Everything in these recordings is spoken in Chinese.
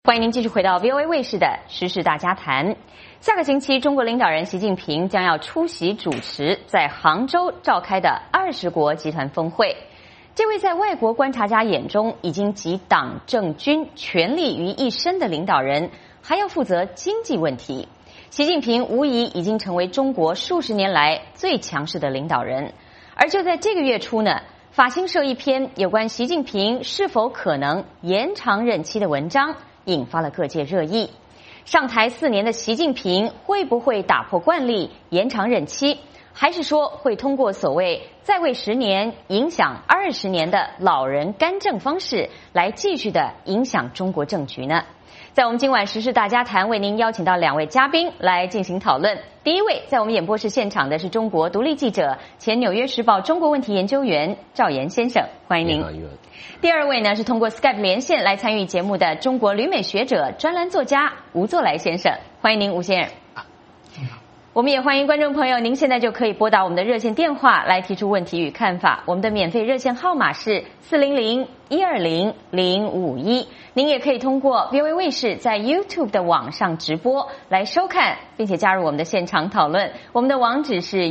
欢迎您继续回到 VOA 卫视的时事大家谈。下个星期，中国领导人习近平将要出席主持在杭州召开的20国集团峰会。这位在外国观察家眼中已经集党政军权力于一身的领导人，还要负责经济问题。习近平无疑已经成为中国数十年来最强势的领导人。而就在这个月初呢，法新社一篇有关习近平是否可能延长任期的文章引发了各界热议。上台4年的习近平会不会打破惯例延长任期，还是说会通过所谓在位10年影响20年的老人干政方式来继续的影响中国政局呢？在我们今晚时事大家谈为您邀请到2位嘉宾来进行讨论。第一位在我们演播室现场的是中国独立记者、前纽约时报中国问题研究员赵岩先生，欢迎您。第二位呢是通过 Skype 连线来参与节目的中国旅美学者、专栏作家吴作来先生，欢迎您，吴先生。我们也欢迎观众朋友，您现在就可以拨打我们的热线电话来提出问题与看法。我们的免费热线号码是400-120-0551。您也可以通过 VOA 卫视在 YouTube 的网上直播来收看，并且加入我们的现场讨论。我们的网址是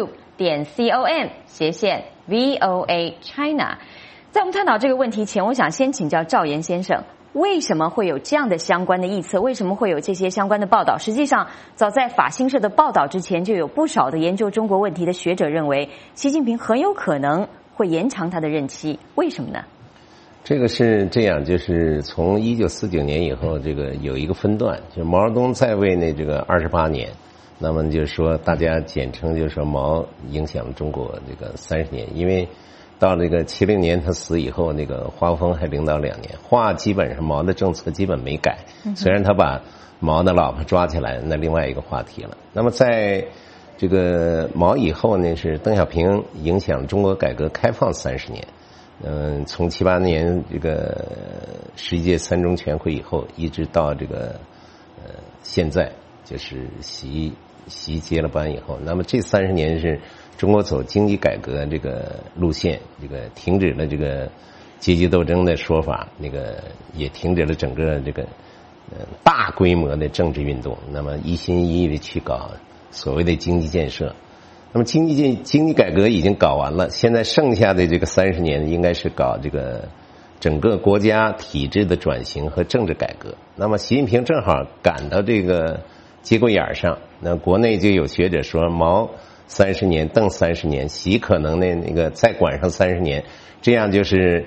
youtube.com/VOA China。在我们探讨这个问题前，我想先请教赵岩先生，为什么会有这样的相关的臆测？为什么会有这些相关的报道？实际上，早在法新社的报道之前，就有不少的研究中国问题的学者认为，习近平很有可能会延长他的任期。为什么呢？ 这个是这样，就是从1949年以后，这个有一个分段，就毛泽东在位那这个28年，那么就是说大家简称就是说毛影响了中国这个30年，因为到这个70年他死以后，那个华峰还领导2年，华基本上毛的政策基本没改，虽然他把毛的老婆抓起来，那另外一个话题了。那么在这个毛以后呢，是邓小平影响中国改革开放30年。从78年这个11届3中全会以后，一直到这个现在，就是习接了班以后，那么这30年是中国走经济改革这个路线，这个停止了这个阶级斗争的说法，那个也停止了整个这个大规模的政治运动，那么一心一意的去搞所谓的经济建设。那么经济改革已经搞完了，现在剩下的这个30年应该是搞这个整个国家体制的转型和政治改革。那么习近平正好赶到这个节骨眼上，那国内就有学者说毛30年，邓30年，习可能那个再管上30年，这样就是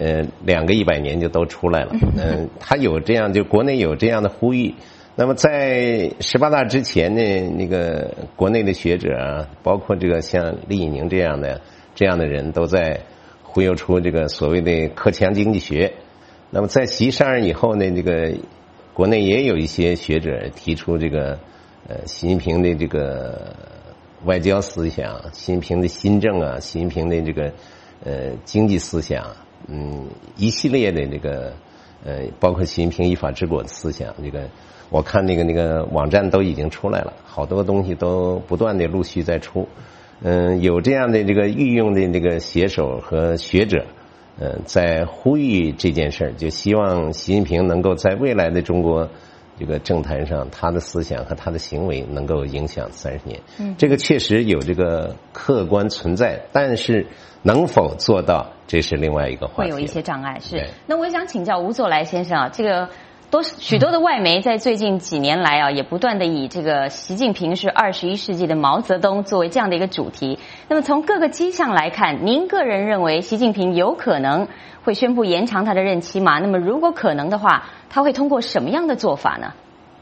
2个100年就都出来了。他有这样，就国内有这样的呼吁。那么在18大之前呢，那个国内的学者啊，包括这个像厉以宁这样的人都在忽悠出这个所谓的克强经济学。那么在习上任以后呢，这个国内也有一些学者提出这个习近平的这个外交思想，习近平的新政啊，习近平的这个经济思想，一系列的这个包括习近平依法治国的思想，这个我看那个网站都已经出来了，好多东西都不断的陆续在出。有这样的这个御用的这个写手和学者，在呼吁这件事儿，就希望习近平能够在未来的中国这个政坛上，他的思想和他的行为能够影响30年。这个确实有这个客观存在，但是能否做到，这是另外一个话题。 会有一些障碍，是。那我也想请教吴作来先生啊，这个许多的外媒在最近几年来啊，也不断的以这个习近平是21世纪的毛泽东作为这样的一个主题。那么从各个迹象来看，您个人认为习近平有可能会宣布延长他的任期吗？那么如果可能的话，他会通过什么样的做法呢？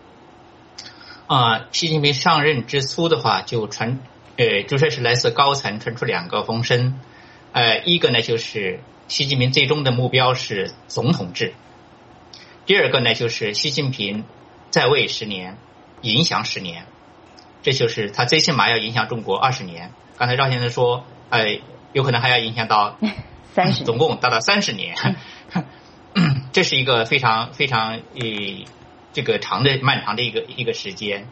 习近平上任之初的话，就说是来自高层传出2个风声。一个呢就是习近平最终的目标是总统制。第二个呢，就是习近平在位10年，影响10年，这就是他最起码要影响中国20年。刚才赵先生说，有可能还要影响到30，总共达到30年。这是一个非常非常这个漫长的一个时间。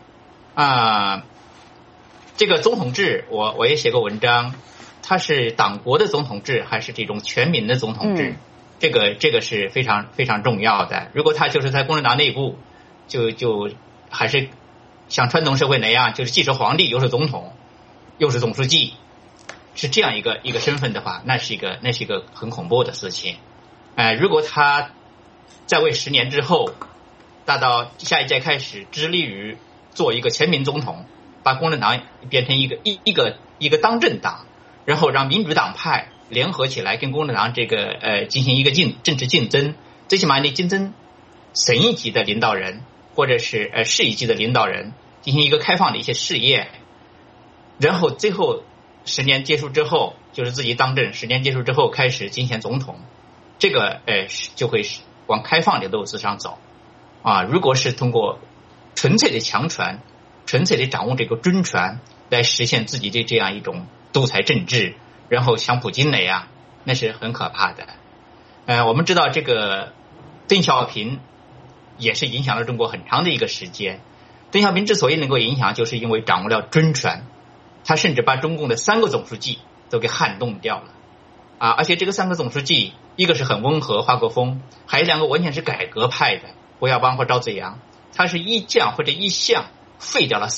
这个总统制，我也写过文章，它是党国的总统制还是这种全民的总统制？ 这个是非常非常重要的。如果他就是在共产党内部，就还是像传统社会那样，就是既是皇帝又是总统又是总书记，是这样一个身份的话，那是一个很恐怖的事情。如果他在位10年之后，大到下一届开始致力于做一个全民总统，把共产党变成一个当政党，然后让民主党派联合起来跟共产党这个进行一个政治竞争，最起码你竞争省一级的领导人或者是市一级的领导人，进行一个开放的一些事业，然后最后10年结束之后，就是自己当政10年结束之后开始竞选总统，这个就会往开放的路子上走啊。如果是通过纯粹的强权，纯粹的掌握这个军权来实现自己的这样一种独裁政治，然后像普京那样，那是很可怕的。我们知道这个邓小平也是影响了中国很长的一个时间。邓小平之所以能够影响，就是因为掌握了军权，他甚至把中共的3个总书记都给撼动掉了啊！而且这个3个总书记，一个是很温和华国锋，还有2个完全是改革派的胡耀邦和赵紫阳，他是一将或者一相废掉了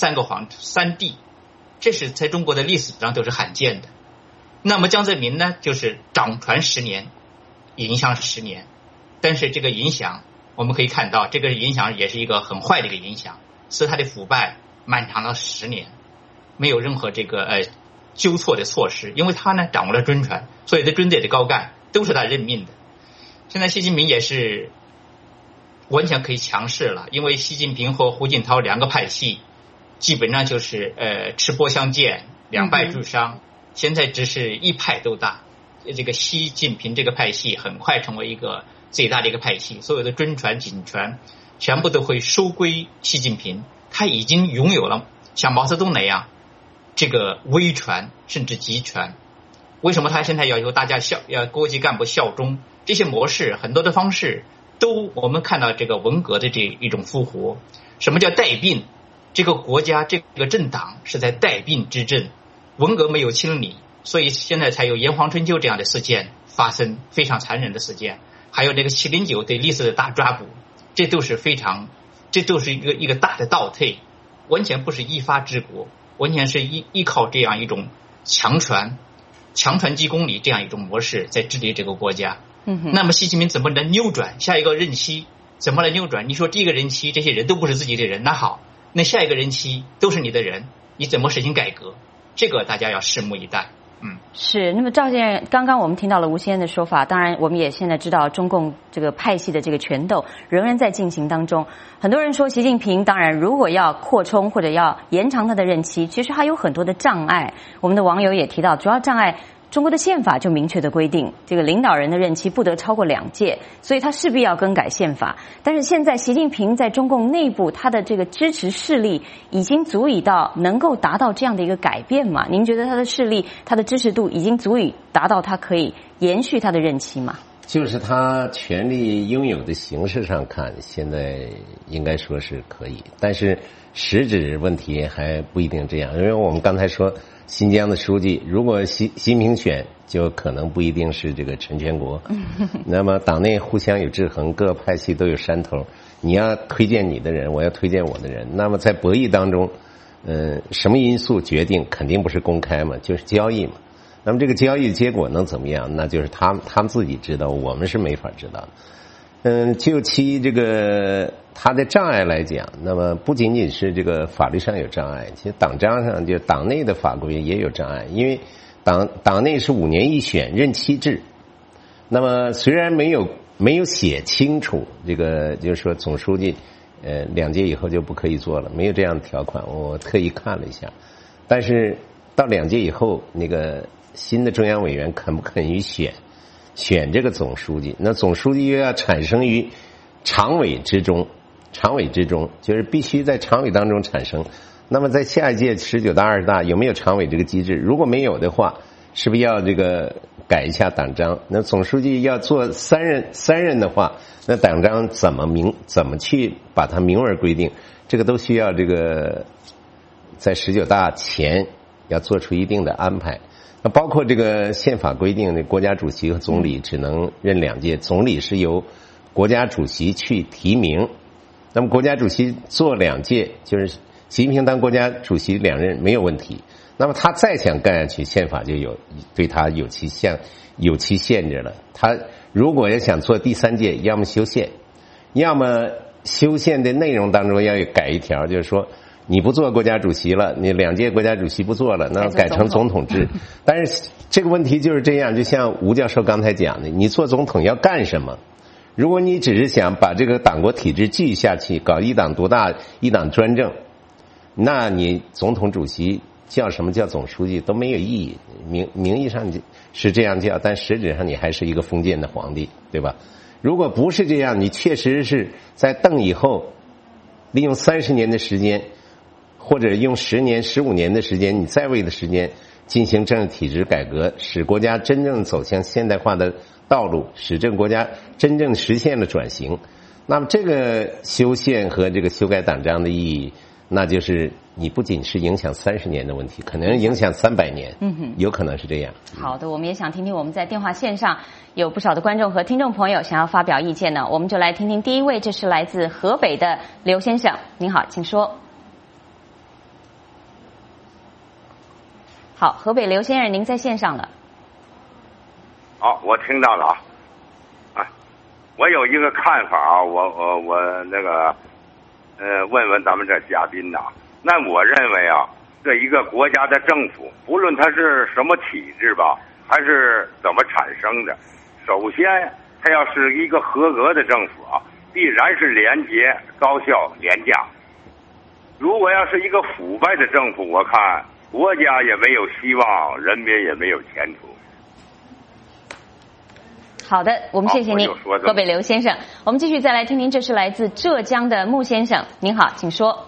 3帝，这是在中国的历史上都是罕见的。那么江泽民呢，就是掌权10年，影响10年，但是这个影响我们可以看到，这个影响也是一个很坏的一个影响，使他的腐败漫长了10年，没有任何这个纠错的措施，因为他呢掌握了军权，所有的军队的高干都是他任命的。现在习近平也是完全可以强势了，因为习近平和胡锦涛2个派系基本上就是持波相见，两败俱伤，现在只是一派都大。这个习近平这个派系很快成为一个最大的一个派系，所有的军权警权全部都会收归习近平，他已经拥有了像毛泽东那样这个威权甚至集权。为什么他现在要求大家要国级干部效忠？这些模式很多的方式都我们看到这个文革的这一种复活。什么叫带病？这个国家这个政党是在带病执政，文革没有清理，所以现在才有炎黄春秋这样的事件发生，非常残忍的事件，还有这个709对历史的大抓捕，这都是一个大的倒退，完全不是依法治国，完全是依靠这样一种强权即公理这样一种模式在治理这个国家。那么习近平怎么能扭转下一个任期？怎么来扭转？你说第一个任期这些人都不是自己的人，那好，那下一个任期都是你的人，你怎么实行改革？这个大家要拭目以待。 是。那么赵建，刚刚我们听到了吴先生的说法，当然我们也现在知道中共这个派系的这个权斗仍然在进行当中。很多人说习近平当然如果要扩充或者要延长他的任期，其实还有很多的障碍。我们的网友也提到，主要障碍中国的宪法就明确的规定，这个领导人的任期不得超过2届，所以他势必要更改宪法。但是现在习近平在中共内部他的这个支持势力已经足以到能够达到这样的一个改变吗？您觉得他的势力他的支持度已经足以达到他可以延续他的任期吗？ 就是他权力拥有的形式上看，现在应该说是可以，但是实质问题还不一定这样。因为我们刚才说新疆的书记，如果习近平选，就可能不一定是这个陈全国。那么党内互相有制衡，各个派系都有山头，你要推荐你的人，我要推荐我的人。那么在博弈当中，什么因素决定？肯定不是公开嘛，就是交易嘛。那么这个交易结果能怎么样？那就是他们自己知道，我们是没法知道。就其这个他的障碍来讲，那么不仅仅是这个法律上有障碍，其实党章上就党内的法规也有障碍。因为党内是5年一选任期制，那么虽然没有写清楚这个，就是说总书记2届以后就不可以做了，没有这样的条款，我特意看了一下。但是到2届以后，那个新的中央委员肯不肯于选这个总书记？那总书记又要产生于常委之中，就是必须在常委当中产生。那么在下一届19大20大有没有常委这个机制？如果没有的话，是不是要这个改一下党章？那总书记要做三任的话，那党章怎么去把它明文规定？这个都需要这个在19大前要做出一定的安排。 那包括这个宪法规定的国家主席和总理只能任2届，总理是由国家主席去提名。那么国家主席做2届，就是习近平当国家主席2任没有问题。那么他再想干下去，宪法就对他有其限制了。他如果要想做第3届，要么修宪，要么修宪的内容当中要改一条，就是说你不做国家主席了，你2届国家主席不做了，那改成总统制。但是这个问题就是这样，就像吴教授刚才讲的，你做总统要干什么？如果你只是想把这个党国体制继续下去，搞一党独大、一党专政，那你总统主席叫什么叫总书记都没有意义。名义上是这样叫，但实质上你还是一个封建的皇帝，对吧？如果不是这样，你确实是在邓以后利用30年的时间，或者用10年、15年的时间，你在位的时间进行政治体制改革，使国家真正走向现代化的道路，使这个国家真正实现了转型。那么这个修宪和这个修改党章的意义，那就是你不仅是影响30年的问题，可能影响300年，有可能是这样。 好的，我们也想听听我们在电话线上有不少的观众和听众朋友想要发表意见呢，我们就来听听第一位，这是来自河北的刘先生，您好，请说。好，河北刘先生，您在线上了。 好，我听到了啊。我有一个看法啊，我那个问问咱们这嘉宾呐。那我认为啊，这一个国家的政府，不论它是什么体制吧，还是怎么产生的，首先它要是一个合格的政府啊，必然是廉洁、高效、廉价。如果要是一个腐败的政府，我看国家也没有希望，人民也没有前途。 好的，我们谢谢您，河北刘先生。我们继续再来听听，这是来自浙江的穆先生，您好，请说。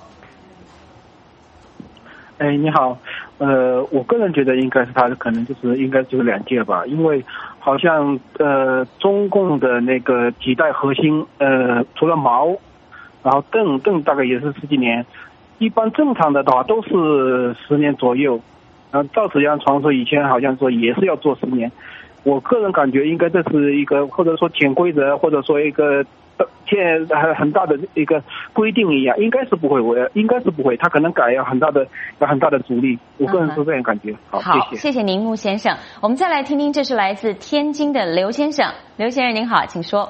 哎，你好，我个人觉得应该是他可能应该就是2届吧，因为好像中共的那个几代核心，除了毛，然后邓大概也是10几年，一般正常的话都是10年左右，然后赵紫阳传说以前好像说也是要做10年。我个人感觉应该这是一个或者说潜规则，或者说一个很大的一个规定一样，应该是不会，他可能改要很大的阻力，我个人是这样感觉。好， 谢谢您，穆先生。我们再来听听，这是来自天津的刘先生，刘先生您好，请说。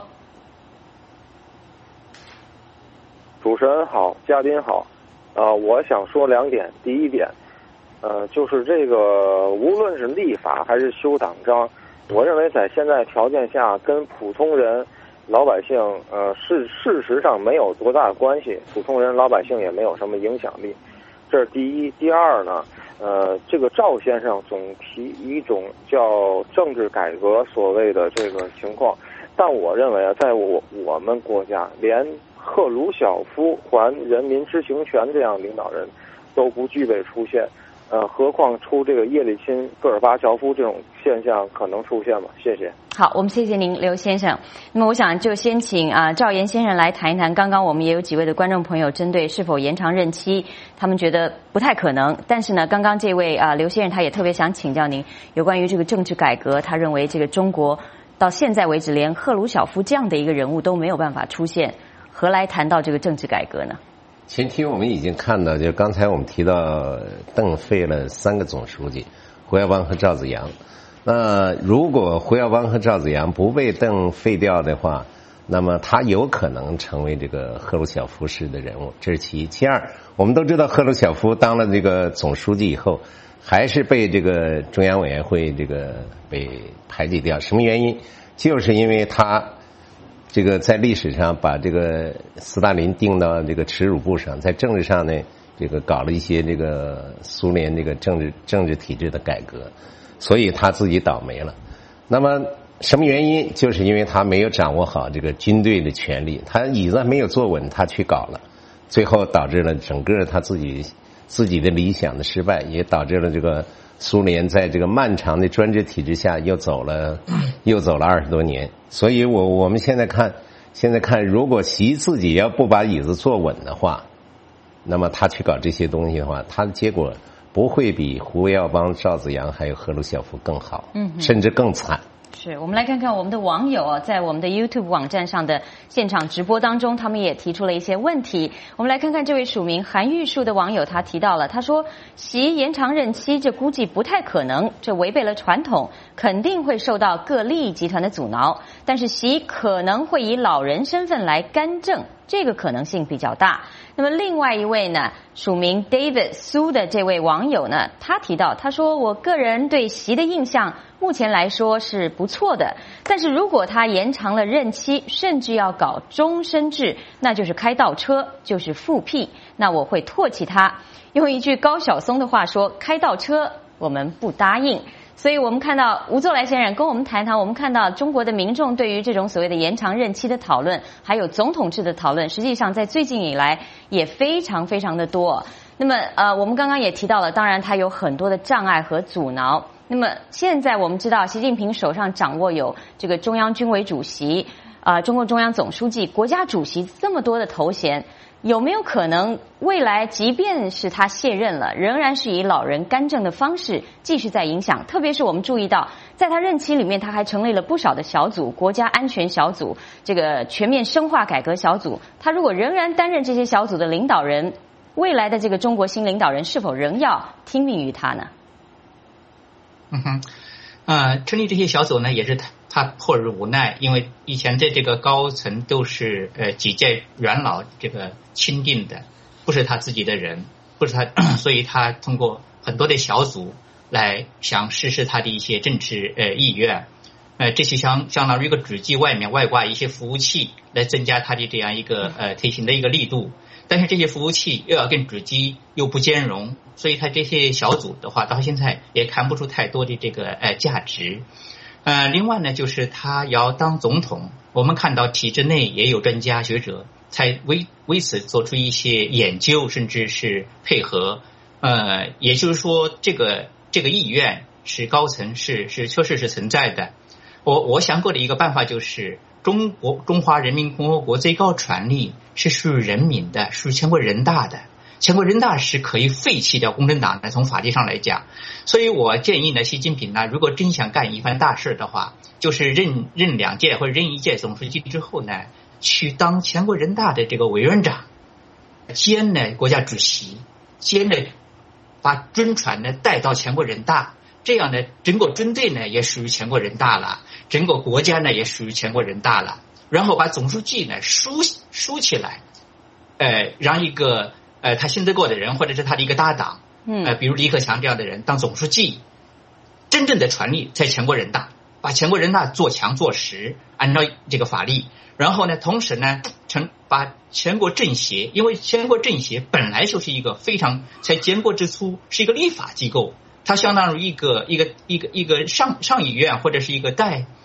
主持人好，嘉宾好，我想说2点。第一点，就是这个无论是立法还是修党章，我认为在现在条件下跟普通人老百姓事实上没有多大关系，普通人老百姓也没有什么影响力，这是第一。第二呢，这个赵先生总提一种叫政治改革所谓的这个情况，但我认为啊，在我们国家连赫鲁晓夫还人民知情权这样领导人都不具备出现，何况出这个叶利钦、戈尔巴乔夫这种现象可能出现吗？谢谢。 好，我们谢谢您，刘先生。那么我想就先请赵岩先生来谈一谈。刚刚我们也有几位的观众朋友针对是否延长任期，他们觉得不太可能。但是呢，刚刚这位刘先生他也特别想请教您有关于这个政治改革，他认为这个中国到现在为止连赫鲁晓夫这样的一个人物都没有办法出现，何来谈到这个政治改革呢？ 前期我们已经看到，就刚才我们提到邓废了3个总书记，胡耀邦和赵紫阳。那如果胡耀邦和赵紫阳不被邓废掉的话，那么他有可能成为这个赫鲁晓夫式的人物，这是其一。其二，我们都知道赫鲁晓夫当了这个总书记以后，还是被这个中央委员会这个被排挤掉。什么原因？就是因为他这个在历史上把这个斯大林钉到这个耻辱簿上，在政治上呢，这个搞了一些这个苏联这个政治体制的改革，所以他自己倒霉了。那么什么原因？就是因为他没有掌握好这个军队的权力，他椅子没有坐稳，他去搞了，最后导致了整个他自己的理想的失败，也导致了这个苏联在这个漫长的专制体制下又走了20多年。所以我们现在看，如果习自己要不把椅子坐稳的话，那么他去搞这些东西的话，他的结果不会比胡耀邦、赵紫阳还有赫鲁晓夫更好，甚至更惨。 是我们来看看我们的网友在我们的 YouTube 网站上的现场直播当中，他们也提出了一些问题。我们来看看这位署名韩玉树的网友，他提到了，他说习延长任期，这估计不太可能，这违背了传统，肯定会受到各利益集团的阻挠。但是习可能会以老人身份来干政，这个可能性比较大。那么另外一位呢，署名 David 苏的这位网友呢，他提到，他说我个人对习的印象目前来说是不错的，但是如果他延长了任期，甚至要搞终身制，那就是开倒车，就是复辟，那我会唾弃他。用一句高晓松的话说，开倒车我们不答应。所以我们看到吴作来先生跟我们谈谈，我们看到中国的民众对于这种所谓的延长任期的讨论，还有总统制的讨论，实际上在最近以来也非常非常的多。那么我们刚刚也提到了，当然它有很多的障碍和阻挠。那么现在我们知道，习近平手上掌握有这个中央军委主席、中共中央总书记、国家主席这么多的头衔，有没有可能未来即便是他卸任了，仍然是以老人干政的方式继续在影响？特别是我们注意到，在他任期里面，他还成立了不少的小组，国家安全小组、这个全面深化改革小组。他如果仍然担任这些小组的领导人，未来的这个中国新领导人是否仍要听命于他呢？ 成立这些小组呢，也是他迫于无奈，因为以前的这个高层都是几届元老这个钦定的，不是他自己的人，不是他，所以他通过很多的小组来想实施他的一些政治意愿。这些相当于一个主机外面外挂一些服务器，来增加他的这样一个推行的一个力度。但是这些服务器又要跟主机又不兼容，所以他这些小组的话，到现在也看不出太多的这个价值。另外呢，就是他要当总统，我们看到体制内也有专家学者才为此做出一些研究，甚至是配合。也就是说，这个意愿是高层是确实是存在的。我想过的一个办法就是，中华人民共和国最高权力是属于人民的，属于全国人大的。全国人大是可以废弃掉共产党的，从法律上来讲。所以我建议呢，习近平呢，如果真想干一番大事的话，就是任2届或者任1届总书记之后呢，去当全国人大的这个委员长，兼呢国家主席，兼呢把军船呢带到全国人大。这样呢，整个军队呢也属于全国人大了，整个国家呢也属于全国人大了。然后把总书记呢梳起来，让一个他信得过的人，或者是他的一个搭档，比如李克强这样的人当总书记，真正的权力在全国人大，把全国人大做强做实，按照这个法律。然后呢，同时呢，把全国政协，因为全国政协本来就是一个非常在建国之初是一个立法机构。它相当于一个上议院，或者是一个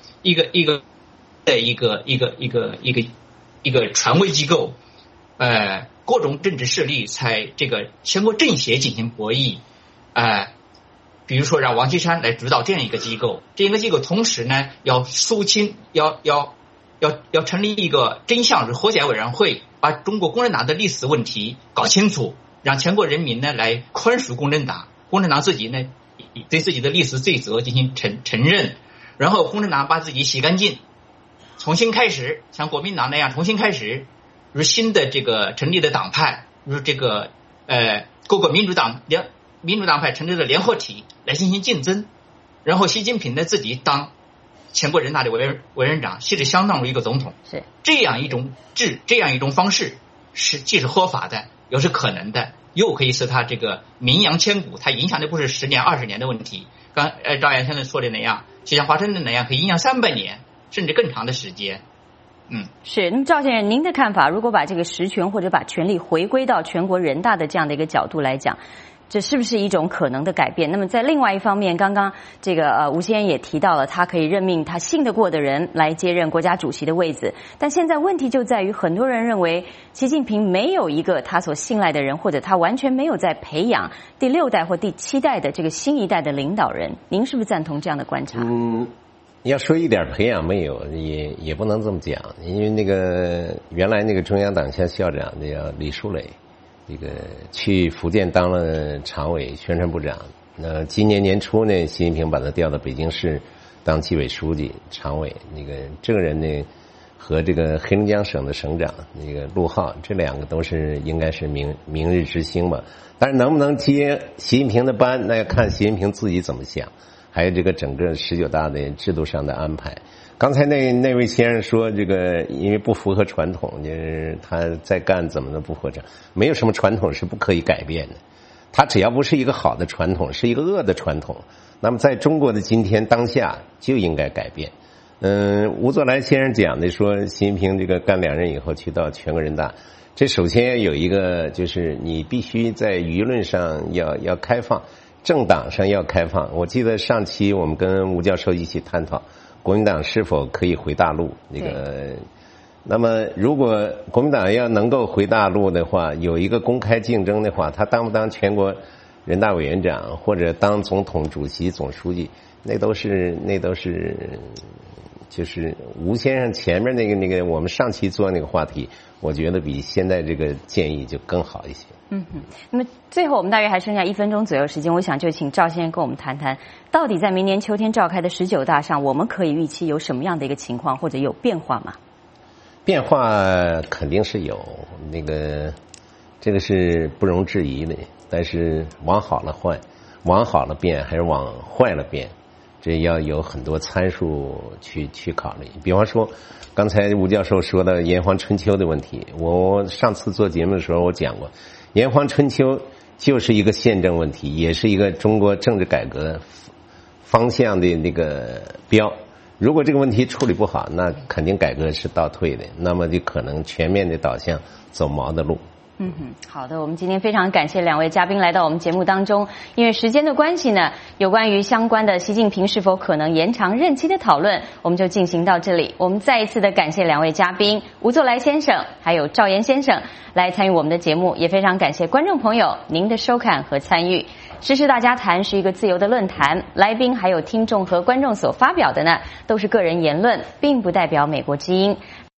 权威机构，各种政治势力在这个全国政协进行博弈，比如说让王岐山来主导这样一个机构，这样一个机构同时呢要肃清，要成立一个真相和解委员会，把中国共产党的历史问题搞清楚，让全国人民呢来宽恕共产党。共产党自己呢，对自己的历史罪责进行承认，然后共产党把自己洗干净，重新开始，像国民党那样重新开始，如新的这个成立的党派，如这个各个民主党派成立的联合体来进行竞争，然后习近平呢自己当全国人大的委员长，其实相当于一个总统， 是这样一种方式是既是合法的，又是可能的。又可以使他这个名扬千古，他影响的不是10年20年的问题，刚赵岩先生说的那样，就像华盛顿那样，可以影响300年甚至更长的时间。 是。那么赵先生，您的看法，如果把这个实权或者把权力回归到全国人大的这样的一个角度来讲，这是不是一种可能的改变？那么在另外一方面，刚刚这个吴先生也提到了，他可以任命他信得过的人来接任国家主席的位子。但现在问题就在于，很多人认为习近平没有一个他所信赖的人，或者他完全没有在培养第6代或第7代的这个新一代的领导人。您是不是赞同这样的观察？ 要说一点培养没有，也不能这么讲，因为那个原来那个中央党校校长叫李书磊。 这个去福建当了常委、宣传部长。今年年初呢，习近平把他调到北京市当纪委书记、常委。这个人呢，和这个黑龙江省的省长陆浩，这两个都是应该是明日之星吧。但是能不能接习近平的班，那要看习近平自己怎么想，还有这个整个19大的制度上的安排。刚才那位先生说，因为不符合传统，就是他在干怎么能不合辙？没有什么传统是不可以改变的。它只要不是一个好的传统，是一个恶的传统，那么在中国的今天当下就应该改变。吴作来先生讲的说，习近平干2任以后去到全国人大，这首先有一个就是你必须在舆论上要开放，政党上要开放。我记得上期我们跟吴教授一起探讨国民党是否可以回大陆那么如果国民党要能够回大陆的话，有一个公开竞争的话，他当不当全国人大委员长或者当总统、主席、总书记，那都是就是吴先生前面那个我们上期做那个话题，我觉得比现在这个建议就更好一些。 那么最后我们大约还剩下1分钟左右时间，我想就请赵先生跟我们谈谈，到底在明年秋天召开的19大上，我们可以预期有什么样的一个情况，或者有变化吗？ 变化肯定是有，这个是不容置疑的。但是往好了坏，往好了变还是往坏了变，这要有很多参数去考虑。比方说，刚才吴教授说的炎黄春秋的问题，我上次做节目的时候我讲过，炎黄春秋就是一个宪政问题，也是一个中国政治改革方向的标。如果这个问题处理不好，那肯定改革是倒退的，那么就可能全面的导向走毛的路。 好的，我们今天非常感谢2位嘉宾来到我们节目当中。因为时间的关系呢，有关于相关的习近平是否可能延长任期的讨论，我们就进行到这里。我们再一次的感谢2位嘉宾吴作来先生还有赵岩先生来参与我们的节目，也非常感谢观众朋友您的收看和参与。时事大家谈是一个自由的论坛，来宾还有听众和观众所发表的呢，都是个人言论，并不代表美国之音。